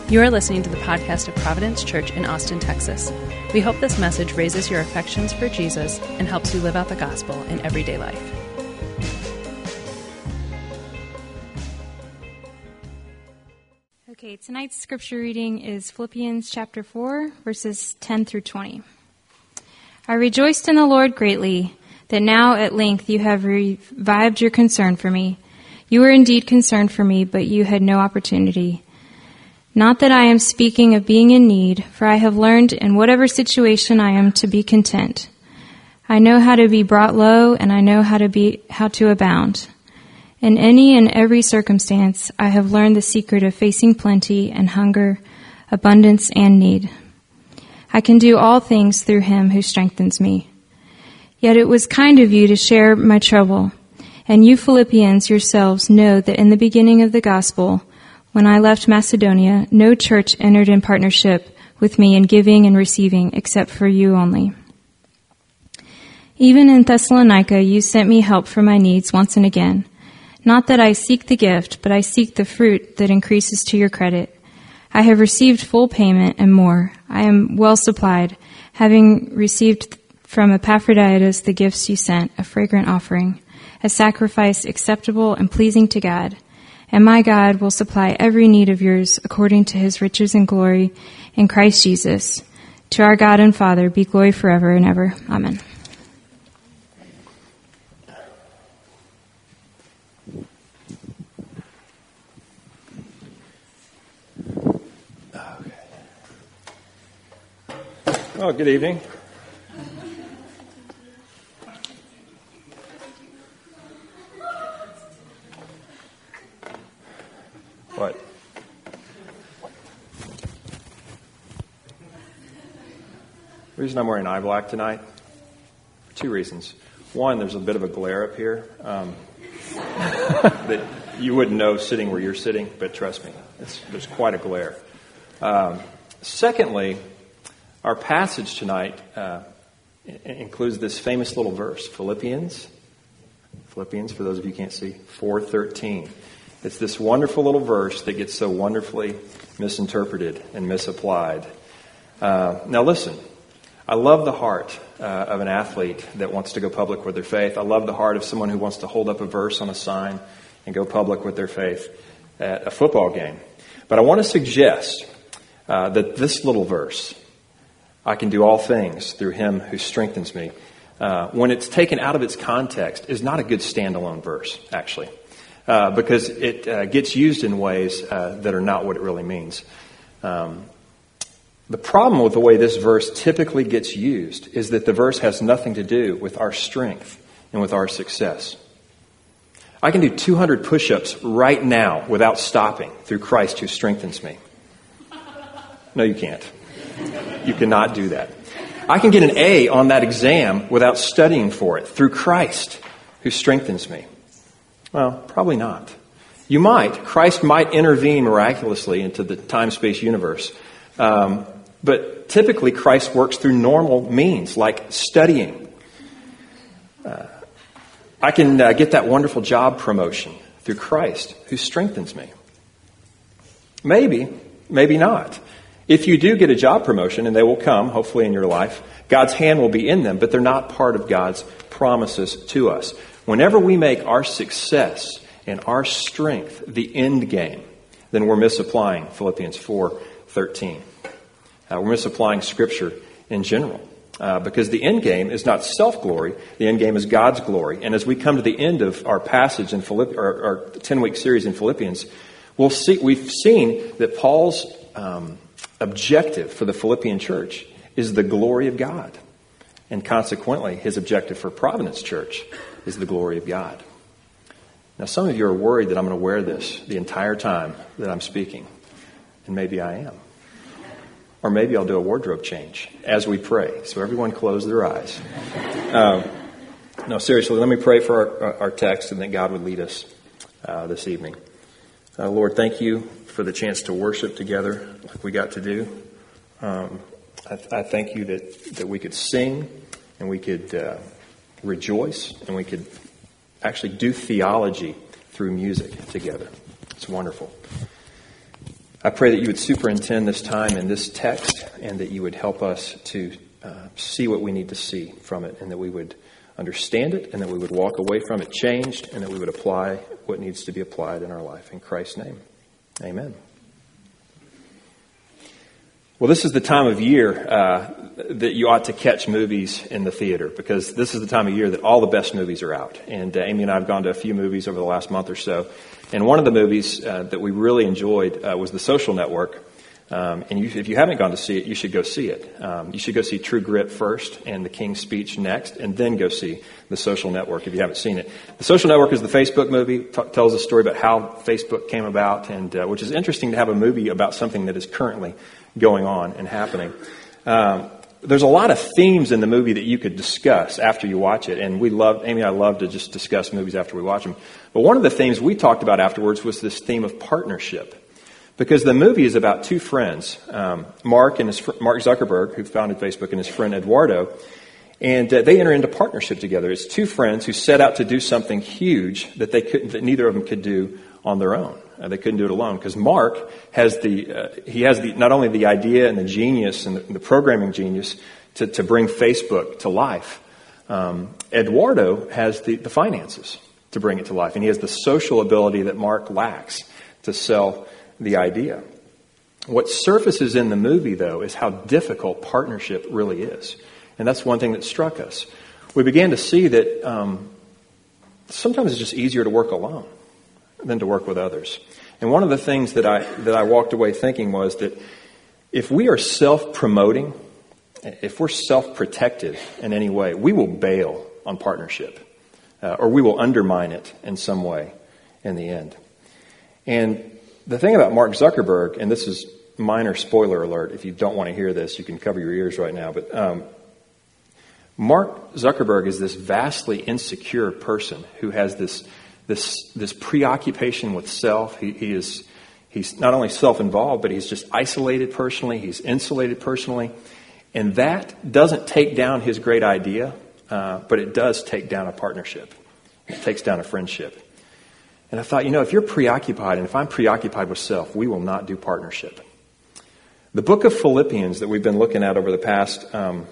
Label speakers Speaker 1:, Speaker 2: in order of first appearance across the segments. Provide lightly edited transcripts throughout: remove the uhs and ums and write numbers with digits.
Speaker 1: You are listening to the podcast of Providence Church in Austin, Texas. We hope this message raises your affections for Jesus and helps you live out the gospel in everyday life.
Speaker 2: Okay, tonight's scripture reading is Philippians chapter 4, verses 10 through 20. I rejoiced in the Lord greatly that now at length you have revived your concern for me. You were indeed concerned for me, but you had no opportunity. Not that I am speaking of being in need, for I have learned in whatever situation I am to be content. I know how to be brought low, and I know how to abound. In any and every circumstance, I have learned the secret of facing plenty and hunger, abundance and need. I can do all things through him who strengthens me. Yet it was kind of you to share my trouble, and you Philippians yourselves know that in the beginning of the gospel, when I left Macedonia, no church entered in partnership with me in giving and receiving except for you only. Even in Thessalonica, you sent me help for my needs once and again. Not that I seek the gift, but I seek the fruit that increases to your credit. I have received full payment and more. I am well supplied, having received from Epaphroditus the gifts you sent, a fragrant offering, a sacrifice acceptable and pleasing to God. And my God will supply every need of yours according to his riches and glory in Christ Jesus. To our God and Father be glory forever and ever. Amen.
Speaker 3: Oh, good evening. What? The reason I'm wearing eye black tonight, for two reasons. One, there's a bit of a glare up here that you wouldn't know sitting where you're sitting, but trust me, there's quite a glare. Secondly, our passage tonight includes this famous little verse, Philippians, for those of you who can't see, 4:13. It's this wonderful little verse that gets so wonderfully misinterpreted and misapplied. Now listen, I love the heart of an athlete that wants to go public with their faith. I love the heart of someone who wants to hold up a verse on a sign and go public with their faith at a football game. But I want to suggest that this little verse, I can do all things through him who strengthens me, when it's taken out of its context, is not a good standalone verse, actually, because it gets used in ways that are not what it really means. The problem with the way this verse typically gets used is that the verse has nothing to do with our strength and with our success. I can do 200 push-ups right now without stopping through Christ who strengthens me. No, you can't. You cannot do that. I can get an A on that exam without studying for it through Christ who strengthens me. Well, probably not. You might. Christ might intervene miraculously into the time-space universe. But typically Christ works through normal means like studying. I can get that wonderful job promotion through Christ who strengthens me. Maybe not. If you do get a job promotion, and they will come, hopefully in your life, God's hand will be in them, but they're not part of God's promises to us. Whenever we make our success and our strength the end game, then we're misapplying Philippians 4:13. We're misapplying Scripture in general, because the end game is not self-glory, the end game is God's glory. And as we come to the end of our passage in our 10-week series in Philippians, we've seen that Paul's objective for the Philippian church is the glory of God. And consequently, his objective for Providence Church is the glory of God. Now, some of you are worried that I'm going to wear this the entire time that I'm speaking. And maybe I am. Or maybe I'll do a wardrobe change as we pray. So everyone close their eyes. No, seriously, let me pray for our text and that God would lead us this evening. Lord, thank you for the chance to worship together like we got to do. I thank you that we could sing and we could rejoice and we could actually do theology through music together. It's wonderful. I pray that you would superintend this time in this text and that you would help us to see what we need to see from it, and that we would understand it, and that we would walk away from it changed, and that we would apply what needs to be applied in our life. In Christ's name, amen. Well, this is the time of year that you ought to catch movies in the theater, because this is the time of year that all the best movies are out. And Amy and I have gone to a few movies over the last month or so. And one of the movies that we really enjoyed was The Social Network. If you haven't gone to see it, you should go see it. You should go see True Grit first and The King's Speech next, and then go see The Social Network if you haven't seen it. The Social Network is the Facebook movie. Tells a story about how Facebook came about, and which is interesting to have a movie about something that is currently going on and happening. There's a lot of themes in the movie that you could discuss after you watch it, and Amy and I love to just discuss movies after we watch them. But one of the themes we talked about afterwards was this theme of partnership. Because the movie is about two friends, Mark Zuckerberg, who founded Facebook, and his friend Eduardo, and they enter into partnership together. It's two friends who set out to do something huge that neither of them could do on their own. They couldn't do it alone, because Mark has not only the idea and the genius and the programming genius to bring Facebook to life. Eduardo has the finances to bring it to life, and he has the social ability that Mark lacks to sell the idea. What surfaces in the movie, though, is how difficult partnership really is. And that's one thing that struck us. We began to see that sometimes it's just easier to work alone than to work with others. And one of the things that I walked away thinking was that if we are self-promoting, if we're self-protective in any way, we will bail on partnership, or we will undermine it in some way in the end. And the thing about Mark Zuckerberg, and this is minor spoiler alert, if you don't want to hear this, you can cover your ears right now, but Mark Zuckerberg is this vastly insecure person who has this preoccupation with self. He's not only self-involved, but he's just isolated personally, he's insulated personally, and that doesn't take down his great idea, but it does take down a partnership. It takes down a friendship. And I thought, if you're preoccupied, and if I'm preoccupied with self, we will not do partnership. The book of Philippians that we've been looking at over the past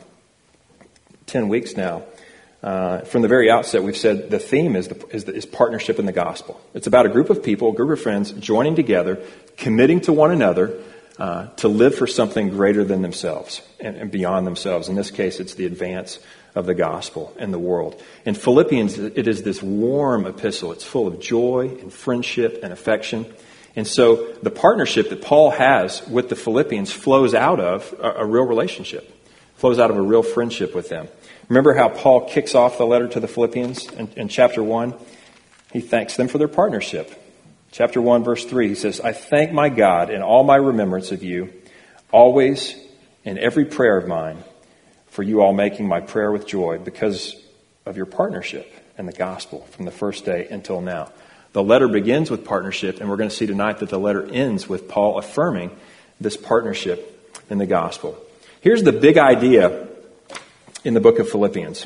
Speaker 3: 10 weeks now, from the very outset, we've said the theme is partnership in the gospel. It's about a group of people, a group of friends, joining together, committing to one another to live for something greater than themselves and beyond themselves. In this case, it's the advance of the gospel in the world. In Philippians, it is this warm epistle. It's full of joy and friendship and affection. And so the partnership that Paul has with the Philippians flows out of a real relationship, flows out of a real friendship with them. Remember how Paul kicks off the letter to the Philippians in chapter 1? He thanks them for their partnership. Chapter 1, verse 3, he says, "I thank my God in all my remembrance of you, always in every prayer of mine, for you all making my prayer with joy because of your partnership in the gospel from the first day until now." The letter begins with partnership, and we're going to see tonight that the letter ends with Paul affirming this partnership in the gospel. Here's the big idea in the book of Philippians.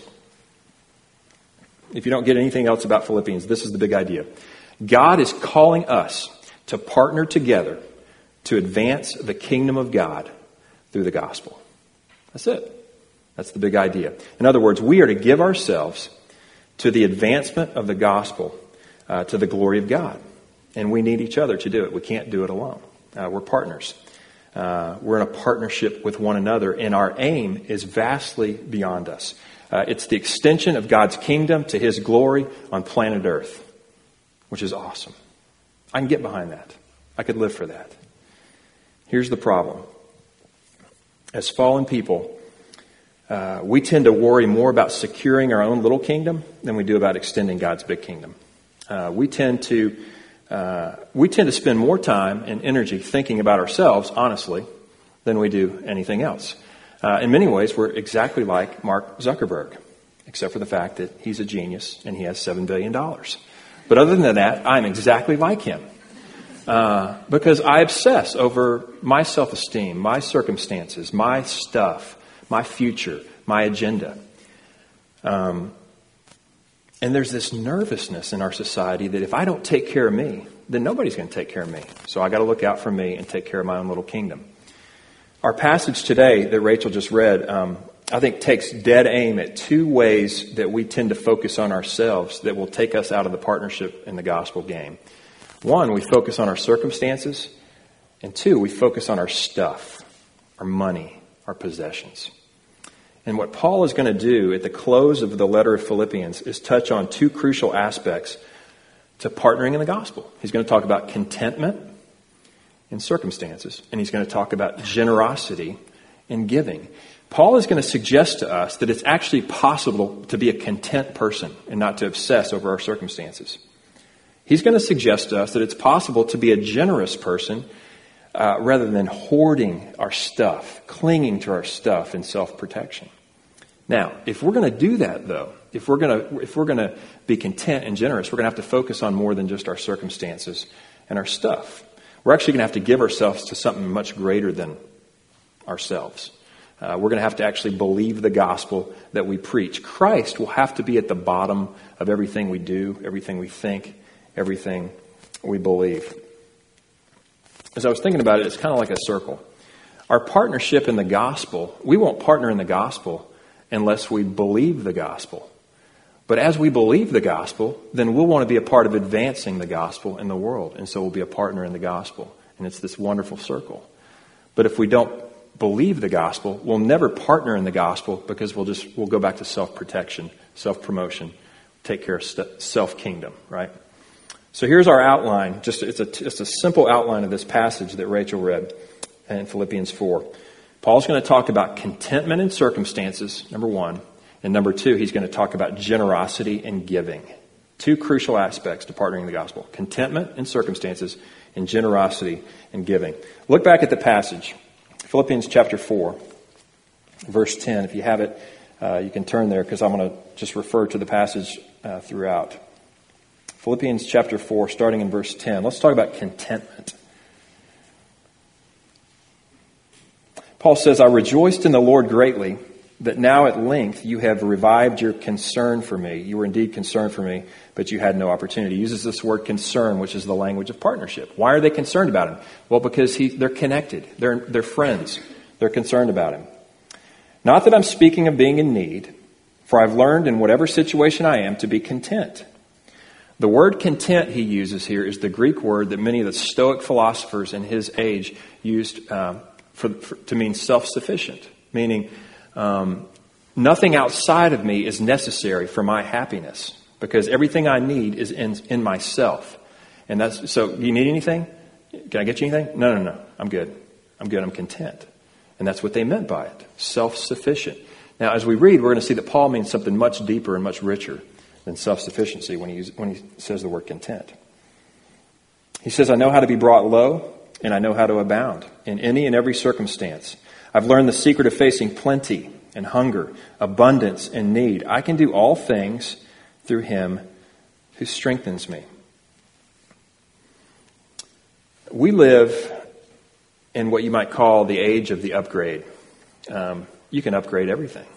Speaker 3: If you don't get anything else about Philippians, this is the big idea. God is calling us to partner together to advance the kingdom of God through the gospel. That's it. That's the big idea. In other words, we are to give ourselves to the advancement of the gospel, to the glory of God. And we need each other to do it. We can't do it alone. We're partners. We're in a partnership with one another, and our aim is vastly beyond us. It's the extension of God's kingdom to His glory on planet Earth, which is awesome. I can get behind that. I could live for that. Here's the problem. As fallen people, we tend to worry more about securing our own little kingdom than we do about extending God's big kingdom. We tend to spend more time and energy thinking about ourselves, honestly, than we do anything else. In many ways, we're exactly like Mark Zuckerberg, except for the fact that he's a genius and he has $7 billion. But other than that, I'm exactly like him. Because I obsess over my self-esteem, my circumstances, my stuff, my future, my agenda. And there's this nervousness in our society that if I don't take care of me, then nobody's going to take care of me. So I got to look out for me and take care of my own little kingdom. Our passage today that Rachel just read, I think takes dead aim at two ways that we tend to focus on ourselves that will take us out of the partnership in the gospel game. One, we focus on our circumstances. And two, we focus on our stuff, our money, our possessions. And what Paul is going to do at the close of the letter of Philippians is touch on two crucial aspects to partnering in the gospel. He's going to talk about contentment in circumstances, and he's going to talk about generosity in giving. Paul is going to suggest to us that it's actually possible to be a content person and not to obsess over our circumstances. He's going to suggest to us that it's possible to be a generous person rather than hoarding our stuff, clinging to our stuff in self-protection. Now, if we're going to do that, though, if we're going to be content and generous, we're going to have to focus on more than just our circumstances and our stuff. We're actually going to have to give ourselves to something much greater than ourselves. We're going to have to actually believe the gospel that we preach. Christ will have to be at the bottom of everything we do, everything we think, everything we believe. As I was thinking about it, it's kind of like a circle. Our partnership in the gospel, we won't partner in the gospel unless we believe the gospel. But as we believe the gospel, then we'll want to be a part of advancing the gospel in the world. And so we'll be a partner in the gospel. And it's this wonderful circle. But if we don't believe the gospel, we'll never partner in the gospel because we'll go back to self-protection, self-promotion, take care of self-kingdom, right? So here's our outline. It's a simple outline of this passage that Rachel read in Philippians 4. Paul's going to talk about contentment in circumstances, number one. And number two, he's going to talk about generosity and giving. Two crucial aspects to partnering in the gospel. Contentment in circumstances and generosity and giving. Look back at the passage. Philippians chapter 4, verse 10. If you have it, you can turn there because I'm going to just refer to the passage throughout. Philippians chapter 4, starting in verse 10. Let's talk about contentment. Paul says, I rejoiced in the Lord greatly that now at length you have revived your concern for me. You were indeed concerned for me, but you had no opportunity. He uses this word concern, which is the language of partnership. Why are they concerned about him? Well, because they're connected. They're friends. They're concerned about him. Not that I'm speaking of being in need, for I've learned in whatever situation I am to be content. The word content he uses here is the Greek word that many of the Stoic philosophers in his age used to mean self-sufficient, meaning nothing outside of me is necessary for my happiness because everything I need is in myself. And that's so. Do you need anything? Can I get you anything? No. I'm good. I'm content. And that's what they meant by it. Self-sufficient. Now, as we read, we're going to see that Paul means something much deeper and much richer than self-sufficiency when he says the word content. He says, I know how to be brought low, and I know how to abound in any and every circumstance. I've learned the secret of facing plenty and hunger, abundance and need. I can do all things through him who strengthens me. We live in what you might call the age of the upgrade. You can upgrade everything.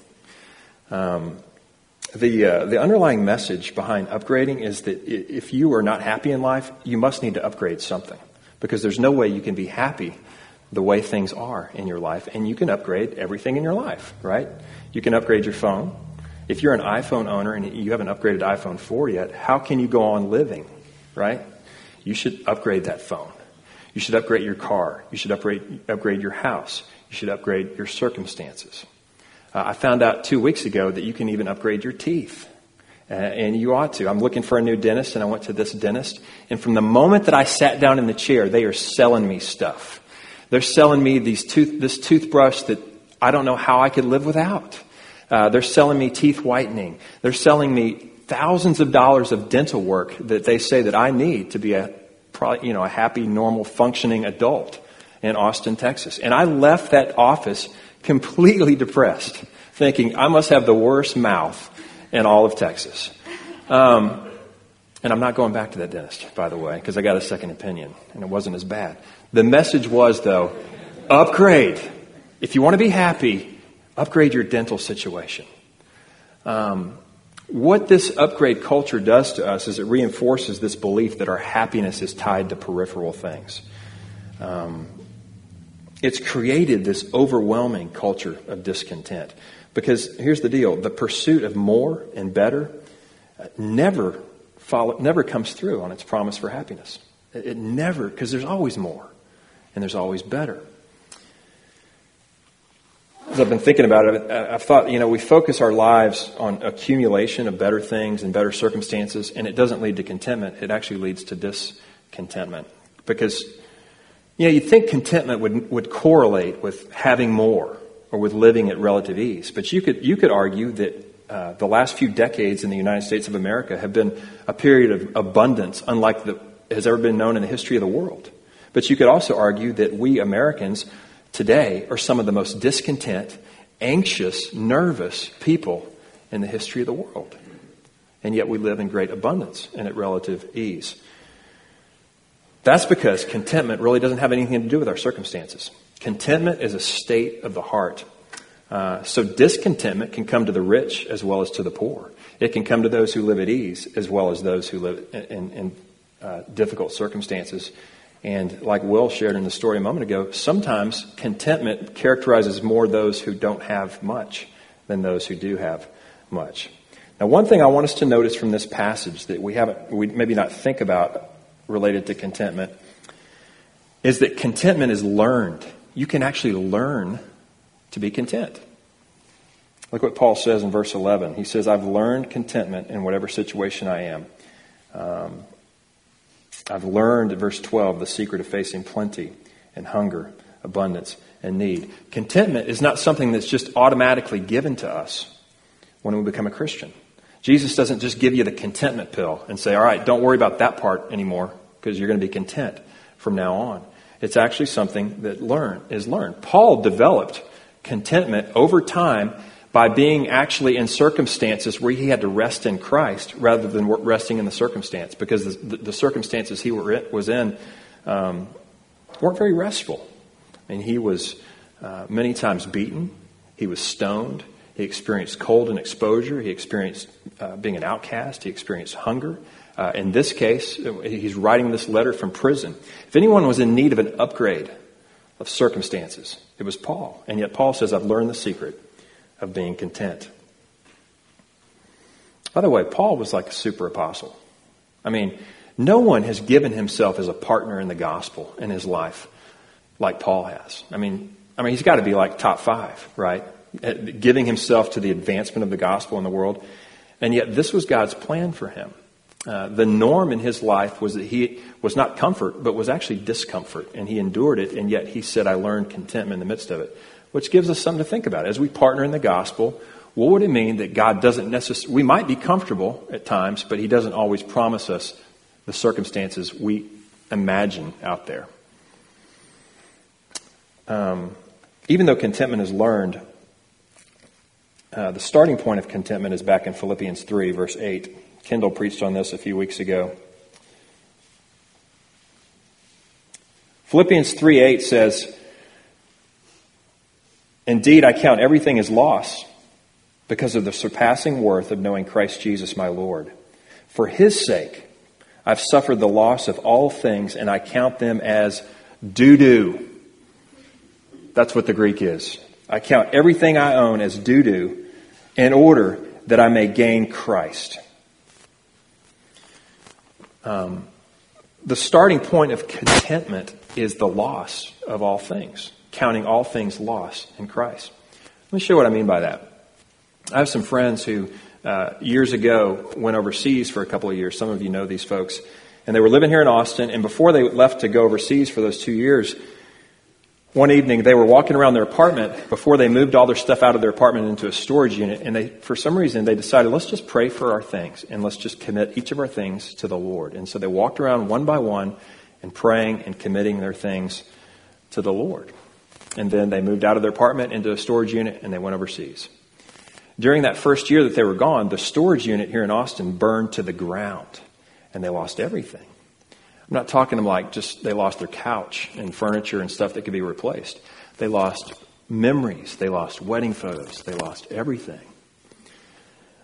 Speaker 3: The underlying message behind upgrading is that if you are not happy in life, you must need to upgrade something. Because there's no way you can be happy the way things are in your life. And you can upgrade everything in your life, right? You can upgrade your phone. If you're an iPhone owner and you haven't upgraded iPhone 4 yet, how can you go on living, right? You should upgrade that phone. You should upgrade your car. You should upgrade your house. You should upgrade your circumstances. I found out 2 weeks ago that you can even upgrade your teeth. And you ought to. I'm looking for a new dentist, and I went to this dentist. And from the moment that I sat down in the chair, they are selling me stuff. They're selling me this toothbrush that I don't know how I could live without. They're selling me teeth whitening. They're selling me thousands of dollars of dental work that they say that I need to be a happy, normal, functioning adult in Austin, Texas. And I left that office completely depressed, thinking I must have the worst mouth in all of Texas. And I'm not going back to that dentist, by the way, because I got a second opinion, and it wasn't as bad. The message was, though, upgrade. If you want to be happy, upgrade your dental situation. What this upgrade culture does to us is it reinforces this belief that our happiness is tied to peripheral things. It's created this overwhelming culture of discontent. Because here's the deal, the pursuit of more and better never comes through on its promise for happiness. It never, because there's always more and there's always better. As I've been thinking about it, I've thought, we focus our lives on accumulation of better things and better circumstances, and it doesn't lead to contentment. It actually leads to discontentment. Because, you'd think contentment would correlate with having more or with living at relative ease. But you could argue that the last few decades in the United States of America have been a period of abundance unlike has ever been known in the history of the world. But you could also argue that we Americans today are some of the most discontent, anxious, nervous people in the history of the world. And yet we live in great abundance and at relative ease. That's because contentment really doesn't have anything to do with our circumstances. Contentment is a state of the heart. So discontentment can come to the rich as well as to the poor. It can come to those who live at ease as well as those who live in difficult circumstances. And like Will shared in the story a moment ago, sometimes contentment characterizes more those who don't have much than those who do have much. Now, one thing I want us to notice from this passage that we maybe not think about related to contentment is that contentment is learned. You can actually learn to be content. Look what Paul says in verse 11. He says, I've learned contentment in whatever situation I am. I've learned, in verse 12, the secret of facing plenty and hunger, abundance and need. Contentment is not something that's just automatically given to us when we become a Christian. Jesus doesn't just give you the contentment pill and say, all right, don't worry about that part anymore because you're going to be content from now on. It's actually something that is learned. Paul developed contentment over time by being actually in circumstances where he had to rest in Christ rather than resting in the circumstance, because the circumstances he was in weren't very restful. I mean, he was many times beaten. He was stoned. He experienced cold and exposure. He experienced being an outcast. He experienced hunger. In this case, he's writing this letter from prison. If anyone was in need of an upgrade of circumstances, it was Paul. And yet Paul says, I've learned the secret of being content. By the way, Paul was like a super apostle. I mean, no one has given himself as a partner in the gospel in his life like Paul has. I mean, he's got to be like top 5, right? Giving himself to the advancement of the gospel in the world. And yet this was God's plan for him. The norm in his life was that he was not comfort, but was actually discomfort. And he endured it, and yet he said, I learned contentment in the midst of it. Which gives us something to think about. As we partner in the gospel, what would it mean that God doesn't necessarily... We might be comfortable at times, but he doesn't always promise us the circumstances we imagine out there. Even though contentment is learned, the starting point of contentment is back in Philippians 3, verse 8. Kendall preached on this a few weeks ago. Philippians 3:8 says, Indeed, I count everything as loss because of the surpassing worth of knowing Christ Jesus my Lord. For his sake, I've suffered the loss of all things, and I count them as doo-doo. That's what the Greek is. I count everything I own as doo-doo in order that I may gain Christ. The starting point of contentment is the loss of all things. Counting all things lost in Christ. Let me show you what I mean by that. I have some friends who years ago went overseas for a couple of years. Some of you know these folks. And they were living here in Austin. And before they left to go overseas for those 2 years, one evening they were walking around their apartment before they moved all their stuff out of their apartment into a storage unit. And for some reason, they decided, let's just pray for our things. And let's just commit each of our things to the Lord. And so they walked around one by one and praying and committing their things to the Lord. And then they moved out of their apartment into a storage unit and they went overseas. During that first year that they were gone, the storage unit here in Austin burned to the ground and they lost everything. I'm not talking like just they lost their couch and furniture and stuff that could be replaced. They lost memories. They lost wedding photos. They lost everything.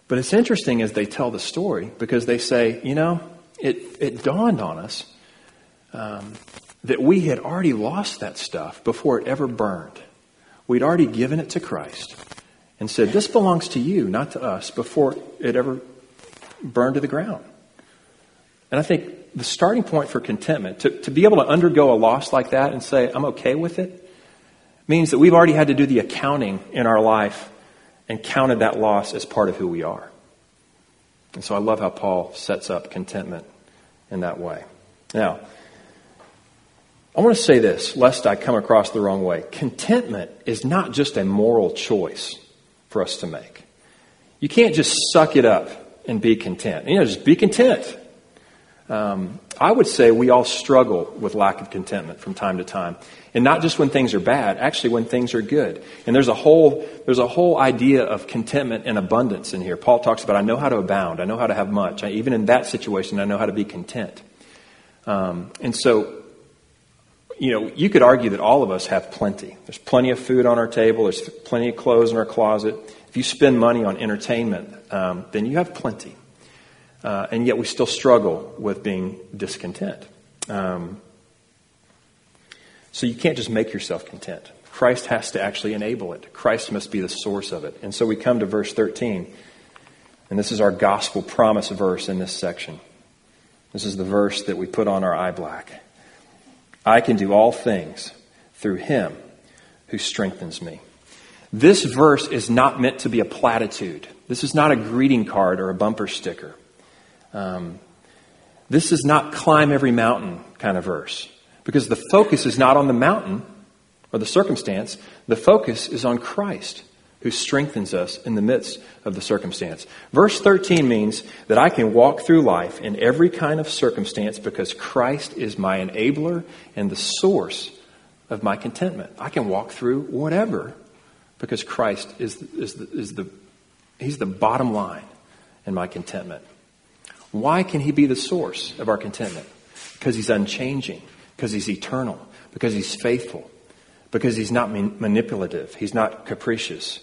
Speaker 3: But it's interesting as they tell the story because they say, it dawned on us that we had already lost that stuff before it ever burned. We'd already given it to Christ and said, this belongs to you, not to us, before it ever burned to the ground. And I think the starting point for contentment, to be able to undergo a loss like that and say, I'm okay with it, means that we've already had to do the accounting in our life and counted that loss as part of who we are. And so I love how Paul sets up contentment in that way. Now, I want to say this, lest I come across the wrong way. Contentment is not just a moral choice for us to make. You can't just suck it up and be content. Just be content. I would say we all struggle with lack of contentment from time to time. And not just when things are bad, actually when things are good. And there's a whole idea of contentment and abundance in here. Paul talks about, I know how to abound. I know how to have much. Even in that situation, I know how to be content. And so, you could argue that all of us have plenty. There's plenty of food on our table. There's plenty of clothes in our closet. If you spend money on entertainment, then you have plenty. And yet we still struggle with being discontent. So you can't just make yourself content. Christ has to actually enable it. Christ must be the source of it. And so we come to verse 13. And this is our gospel promise verse in this section. This is the verse that we put on our eye black. I can do all things through him who strengthens me. This verse is not meant to be a platitude. This is not a greeting card or a bumper sticker. This is not climb every mountain kind of verse. Because the focus is not on the mountain or the circumstance. The focus is on Christ, who strengthens us in the midst of the circumstance. Verse 13 means that I can walk through life in every kind of circumstance because Christ is my enabler and the source of my contentment. I can walk through whatever because Christ is He's the bottom line in my contentment. Why can he be the source of our contentment? Because he's unchanging. Because he's eternal. Because he's faithful. Because he's not manipulative. He's not capricious.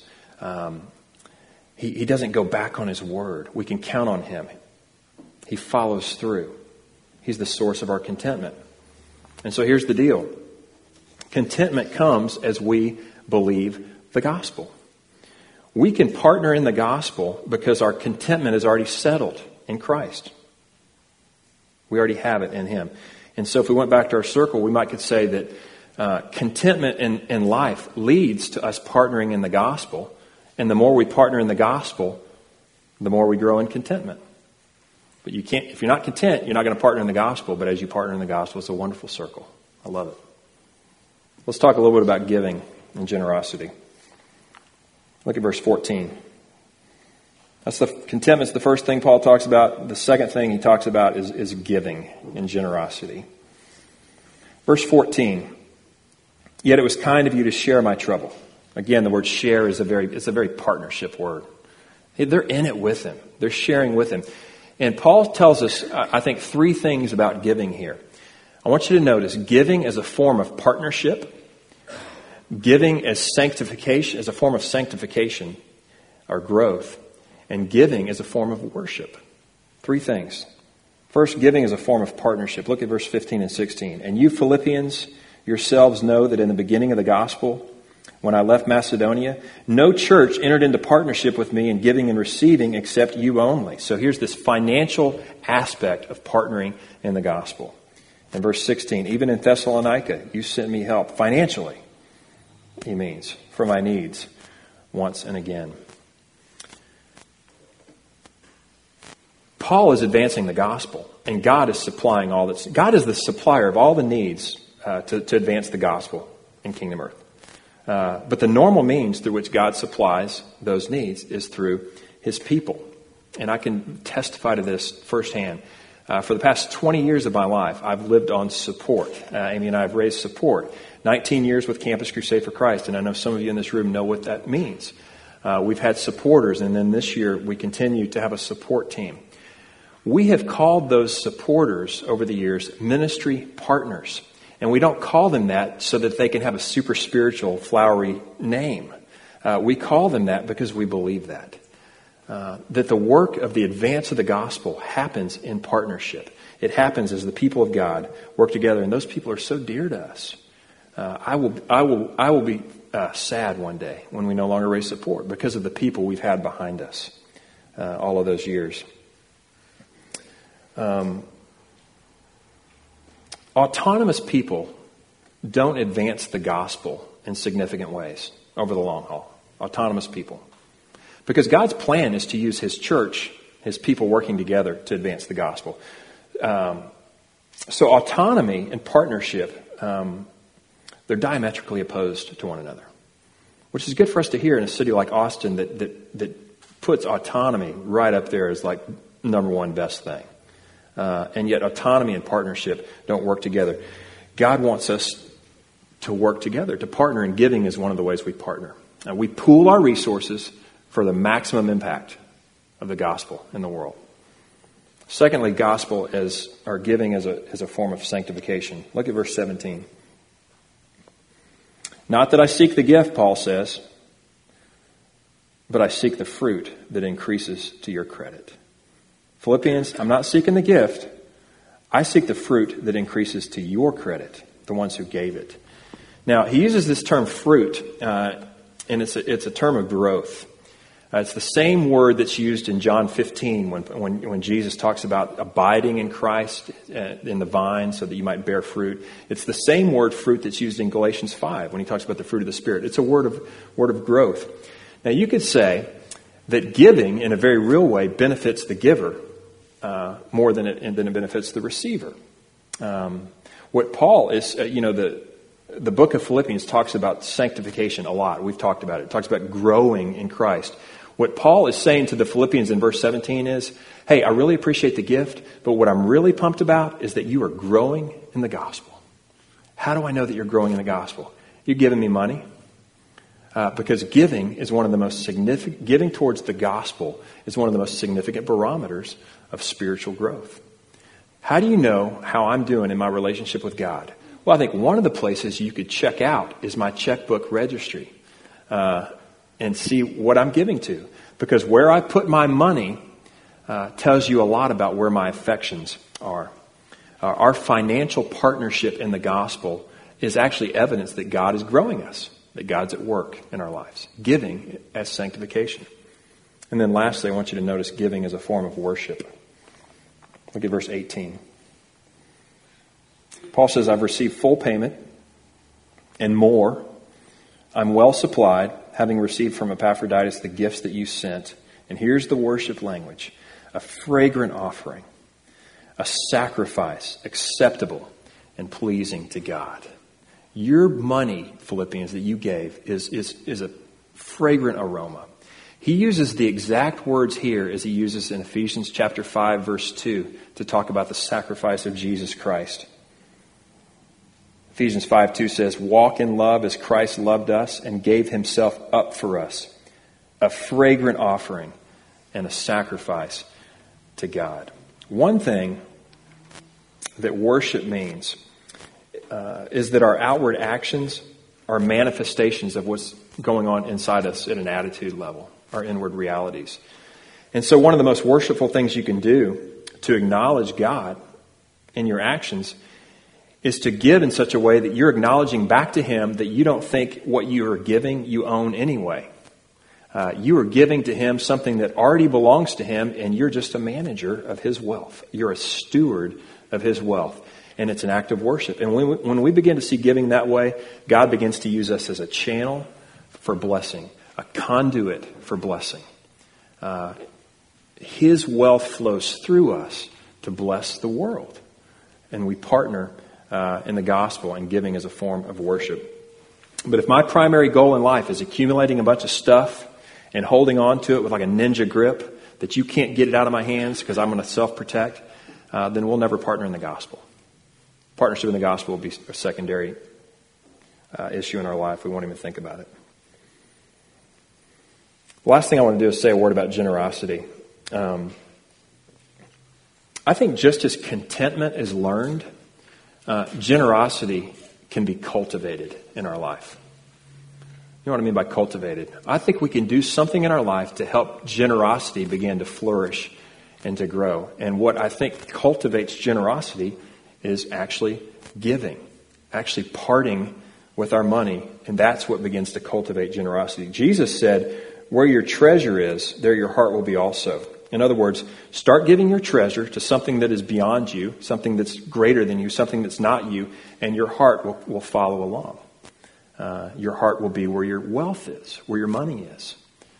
Speaker 3: He doesn't go back on his word. We can count on him. He follows through. He's the source of our contentment. And so here's the deal. Contentment comes as we believe the gospel. We can partner in the gospel because our contentment is already settled in Christ. We already have it in him. And so if we went back to our circle, we might could say that contentment in life leads to us partnering in the gospel. And the more we partner in the gospel, the more we grow in contentment. But you can't, if you're not content, you're not going to partner in the gospel. But as you partner in the gospel, it's a wonderful circle. I love it. Let's talk a little bit about giving and generosity. Look at verse 14. Contentment's the first thing Paul talks about. The second thing he talks about is giving and generosity. Verse 14. Yet it was kind of you to share my trouble. Again, the word share is a very partnership word. They're in it with him. They're sharing with him. And Paul tells us, I think, three things about giving here. I want you to notice giving as a form of partnership, giving as sanctification, as a form of sanctification or growth, and giving as a form of worship. Three things. First, giving as a form of partnership. Look at verse 15 and 16. And you Philippians yourselves know that in the beginning of the gospel, when I left Macedonia, no church entered into partnership with me in giving and receiving except you only. So here's this financial aspect of partnering in the gospel. In verse 16, even in Thessalonica, you sent me help financially, he means, for my needs once and again. Paul is advancing the gospel, and God is supplying all that's. God is the supplier of all the needs to advance the gospel in Kingdom Earth. But the normal means through which God supplies those needs is through his people. And I can testify to this firsthand. For the past 20 years of my life, I've lived on support. Amy and I have raised support. 19 years with Campus Crusade for Christ, and I know some of you in this room know what that means. We've had supporters, and then this year we continue to have a support team. We have called those supporters over the years ministry partners. And we don't call them that so that they can have a super spiritual, flowery name. We call them that because we believe that. that the work of the advance of the gospel happens in partnership. It happens as the people of God work together, and those people are so dear to us. I will be sad one day when we no longer raise support because of the people we've had behind us all of those years. Autonomous people don't advance the gospel in significant ways over the long haul. Autonomous people. Because God's plan is to use His church, His people working together to advance the gospel. So autonomy and partnership, they're diametrically opposed to one another. Which is good for us to hear in a city like Austin that puts autonomy right up there as like number one best thing. And yet autonomy and partnership don't work together. God wants us to work together, to partner, and giving is one of the ways we partner. We pool our resources for the maximum impact of the gospel in the world. Secondly, gospel or giving as a form of sanctification. Look at verse 17. Not that I seek the gift, Paul says, but I seek the fruit that increases to your credit. Philippians, I'm not seeking the gift. I seek the fruit that increases to your credit, the ones who gave it. Now, he uses this term fruit, and it's a term of growth. It's the same word that's used in John 15 when Jesus talks about abiding in Christ in the vine so that you might bear fruit. It's the same word, fruit, that's used in Galatians 5 when he talks about the fruit of the Spirit. It's a word of growth. Now, you could say that giving in a very real way benefits the giver more than it benefits the receiver. What Paul is, the book of Philippians talks about sanctification a lot. We've talked about it. It talks about growing in Christ. What Paul is saying to the Philippians in verse 17 is, hey, I really appreciate the gift, but what I'm really pumped about is that you are growing in the gospel. How do I know that you're growing in the gospel? You're giving me money. Because giving towards the gospel is one of the most significant barometers of spiritual growth. How do you know how I'm doing in my relationship with God? Well, I think one of the places you could check out is my checkbook registry and see what I'm giving to. Because where I put my money tells you a lot about where my affections are. Our financial partnership in the gospel is actually evidence that God is growing us, that God's at work in our lives. Giving as sanctification. And then lastly, I want you to notice giving as a form of worship. Look at verse 18. Paul says, I've received full payment and more. I'm well supplied, having received from Epaphroditus the gifts that you sent. And here's the worship language. A fragrant offering, a sacrifice acceptable and pleasing to God. Your money, Philippians, that you gave is a fragrant aroma. He uses the exact words here as he uses in Ephesians chapter 5, verse 2 to talk about the sacrifice of Jesus Christ. Ephesians 5:2 says, walk in love as Christ loved us and gave himself up for us, a fragrant offering and a sacrifice to God. One thing that worship means is that our outward actions are manifestations of what's going on inside us at an attitude level, our inward realities. And so one of the most worshipful things you can do to acknowledge God in your actions is to give in such a way that you're acknowledging back to Him that you don't think what you are giving you own anyway. You are giving to Him something that already belongs to Him, and you're just a manager of His wealth. You're a steward of His wealth, and it's an act of worship. And when we begin to see giving that way, God begins to use us as a channel for blessing, a conduit for blessing. His wealth flows through us to bless the world, and we partner in the gospel and giving as a form of worship. But if my primary goal in life is accumulating a bunch of stuff and holding on to it with like a ninja grip that you can't get it out of my hands because I'm going to self-protect, then we'll never partner in the gospel. Partnership in the gospel will be a secondary issue in our life. We won't even think about it. The last thing I want to do is say a word about generosity. I think just as contentment is learned, generosity can be cultivated in our life. You know what I mean by cultivated? I think we can do something in our life to help generosity begin to flourish and to grow. And what I think cultivates generosity is actually giving, actually parting with our money. And that's what begins to cultivate generosity. Jesus said, where your treasure is, there your heart will be also. In other words, start giving your treasure to something that is beyond you, something that's greater than you, something that's not you, and your heart will follow along. Your heart will be where your wealth is, where your money is.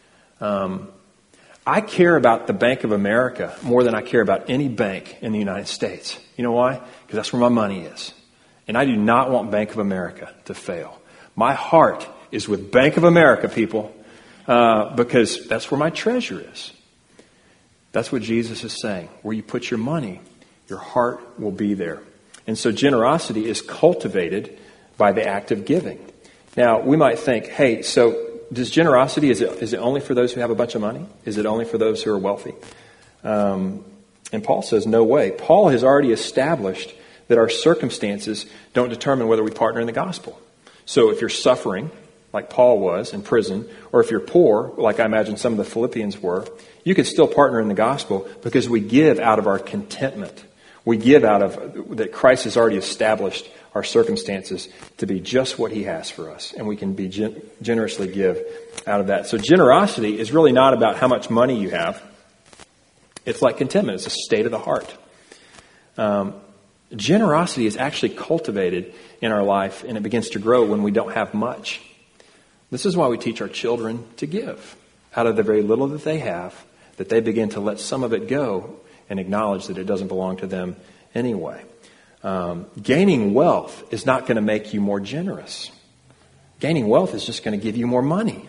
Speaker 3: I care about the Bank of America more than I care about any bank in the United States. You know why? Because that's where my money is. And I do not want Bank of America to fail. My heart is with Bank of America, people, because that's where my treasure is. That's what Jesus is saying. Where you put your money, your heart will be there. And so generosity is cultivated by the act of giving. Now, we might think, hey, so does generosity, is it only for those who have a bunch of money? Is it only for those who are wealthy? And Paul says, no way. Paul has already established that our circumstances don't determine whether we partner in the gospel. So if you're suffering, like Paul was in prison, or if you're poor, like I imagine some of the Philippians were, you can still partner in the gospel because we give out of our contentment. We give out of that Christ has already established our circumstances to be just what he has for us. And we can be generously give out of that. So generosity is really not about how much money you have. It's like contentment. It's a state of the heart. Generosity is actually cultivated in our life, and it begins to grow when we don't have much. This is why we teach our children to give. Out of the very little that they have, that they begin to let some of it go and acknowledge that it doesn't belong to them anyway. Gaining wealth is not going to make you more generous. Gaining wealth is just going to give you more money.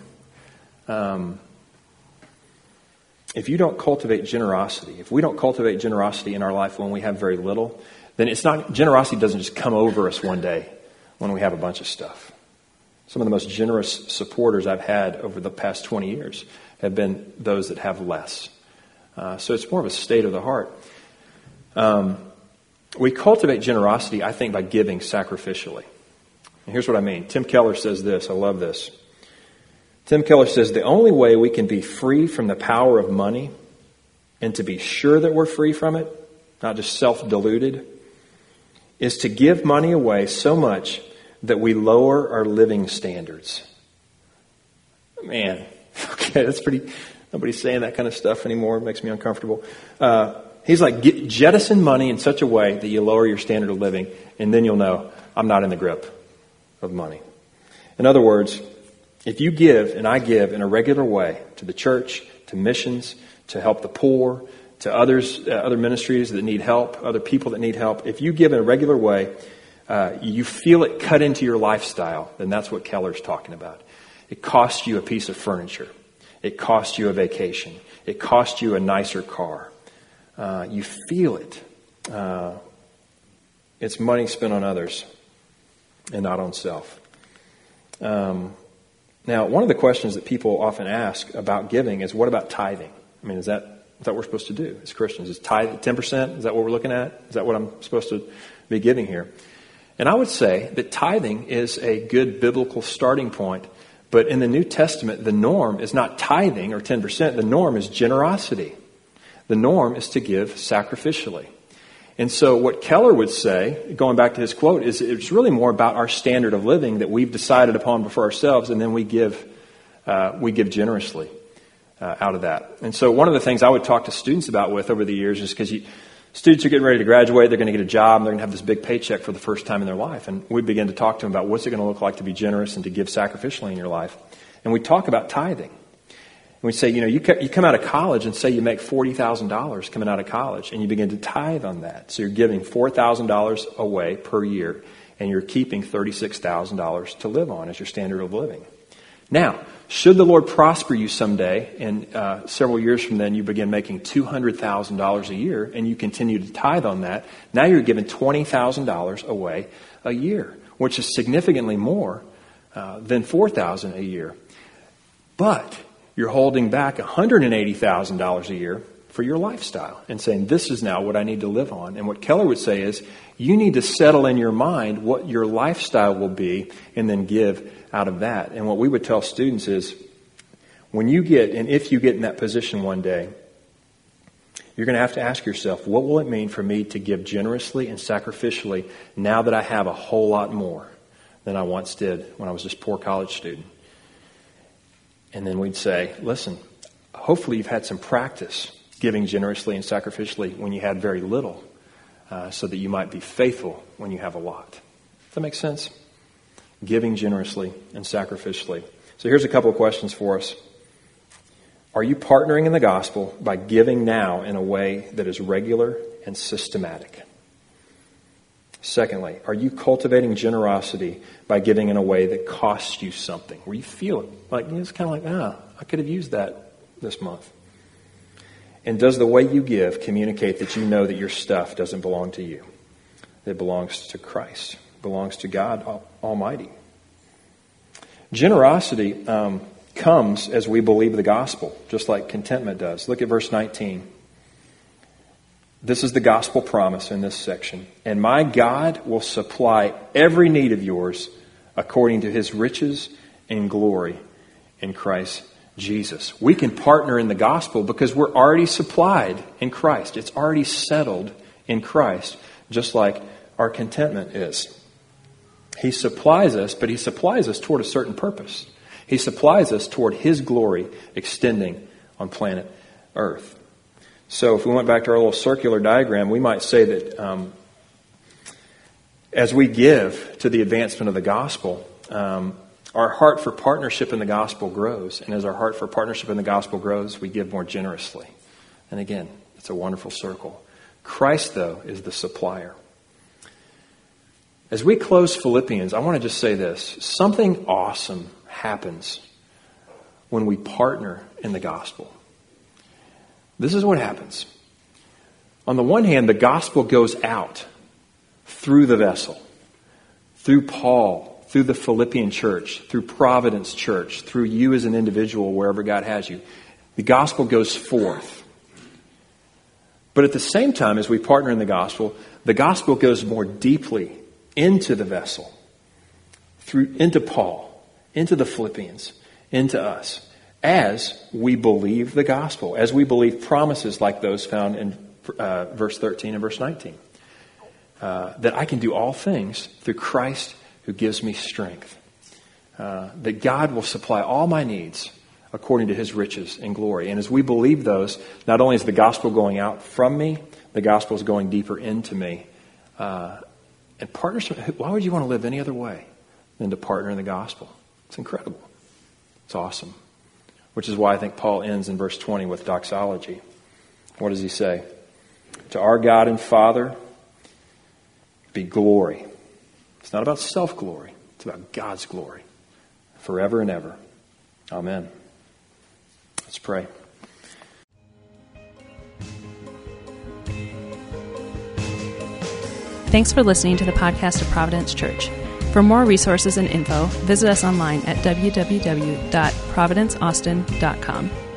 Speaker 3: If you don't cultivate generosity, if we don't cultivate generosity in our life when we have very little, then generosity doesn't just come over us one day when we have a bunch of stuff. Some of the most generous supporters I've had over the past 20 years have been those that have less. So it's more of a state of the heart. We cultivate generosity, I think, by giving sacrificially. And here's what I mean. Tim Keller says this. I love this. Tim Keller says, the only way we can be free from the power of money and to be sure that we're free from it, not just self-deluded, is to give money away so much that we lower our living standards. Man, okay, that's pretty... Nobody's saying that kind of stuff anymore. It makes me uncomfortable. He's like, jettison money in such a way that you lower your standard of living, and then you'll know I'm not in the grip of money. In other words, if you give, and I give in a regular way to the church, to missions, to help the poor, to others, other ministries that need help, other people that need help, if you give in a regular way, you feel it cut into your lifestyle, then that's what Keller's talking about. It costs you a piece of furniture. It costs you a vacation. It costs you a nicer car. You feel it. It's money spent on others and not on self. Now, one of the questions that people often ask about giving is, what about tithing? I mean, is that what we're supposed to do as Christians? Is tithe 10%? Is that what we're looking at? Is that what I'm supposed to be giving here? And I would say that tithing is a good biblical starting point. But in the New Testament, the norm is not tithing or 10%. The norm is generosity. The norm is to give sacrificially. And so what Keller would say, going back to his quote, is it's really more about our standard of living that we've decided upon for ourselves, and then we give generously out of that. And so one of the things I would talk to students about over the years is because students are getting ready to graduate, they're going to get a job, and they're going to have this big paycheck for the first time in their life. And we begin to talk to them about what's it going to look like to be generous and to give sacrificially in your life. And we talk about tithing. And we say, you come out of college and say you make $40,000 coming out of college, and you begin to tithe on that. So you're giving $4,000 away per year, and you're keeping $36,000 to live on as your standard of living. Now, should the Lord prosper you someday, and several years from then you begin making $200,000 a year, and you continue to tithe on that, now you're giving $20,000 away a year, which is significantly more than $4,000 a year. But you're holding back $180,000 a year for your lifestyle and saying, this is now what I need to live on. And what Keller would say is, you need to settle in your mind what your lifestyle will be and then give out of that. And what we would tell students is, when you get, and if you get in that position one day, you're going to have to ask yourself, what will it mean for me to give generously and sacrificially now that I have a whole lot more than I once did when I was just a poor college student? And then we'd say, listen, hopefully you've had some practice giving generously and sacrificially when you had very little, so that you might be faithful when you have a lot. Does that make sense? Giving generously and sacrificially. So here's a couple of questions for us. Are you partnering in the gospel by giving now in a way that is regular and systematic? Secondly, are you cultivating generosity by giving in a way that costs you something, where you feel it? Like, it's kind of like, I could have used that this month. And does the way you give communicate that you know that your stuff doesn't belong to you? It belongs to Christ, belongs to God Almighty. Generosity comes as we believe the gospel, just like contentment does. Look at verse 19. This is the gospel promise in this section. And my God will supply every need of yours according to his riches and glory in Christ Jesus. We can partner in the gospel because we're already supplied in Christ. It's already settled in Christ, just like our contentment is. He supplies us, but he supplies us toward a certain purpose. He supplies us toward his glory extending on planet Earth. So if we went back to our little circular diagram, we might say that as we give to the advancement of the gospel, our heart for partnership in the gospel grows. And as our heart for partnership in the gospel grows, we give more generously. And again, it's a wonderful circle. Christ, though, is the supplier. As we close Philippians, I want to just say this. Something awesome happens when we partner in the gospel. This is what happens. On the one hand, the gospel goes out through the vessel, through Paul, through the Philippian church, through Providence Church, through you as an individual, wherever God has you. The gospel goes forth. But at the same time, as we partner in the gospel goes more deeply into the vessel, into Paul, into the Philippians, into us, as we believe the gospel, as we believe promises like those found in verse 13 and verse 19. That I can do all things through Christ who gives me strength. That God will supply all my needs according to his riches and glory. And as we believe those, not only is the gospel going out from me, the gospel is going deeper into me. And partnership, why would you want to live any other way than to partner in the gospel? It's incredible. It's awesome. Which is why I think Paul ends in verse 20 with doxology. What does he say? To our God and Father be glory. It's not about self-glory. It's about God's glory. Forever and ever. Amen. Let's pray.
Speaker 1: Thanks for listening to the podcast of Providence Church. For more resources and info, visit us online at www.providenceaustin.com.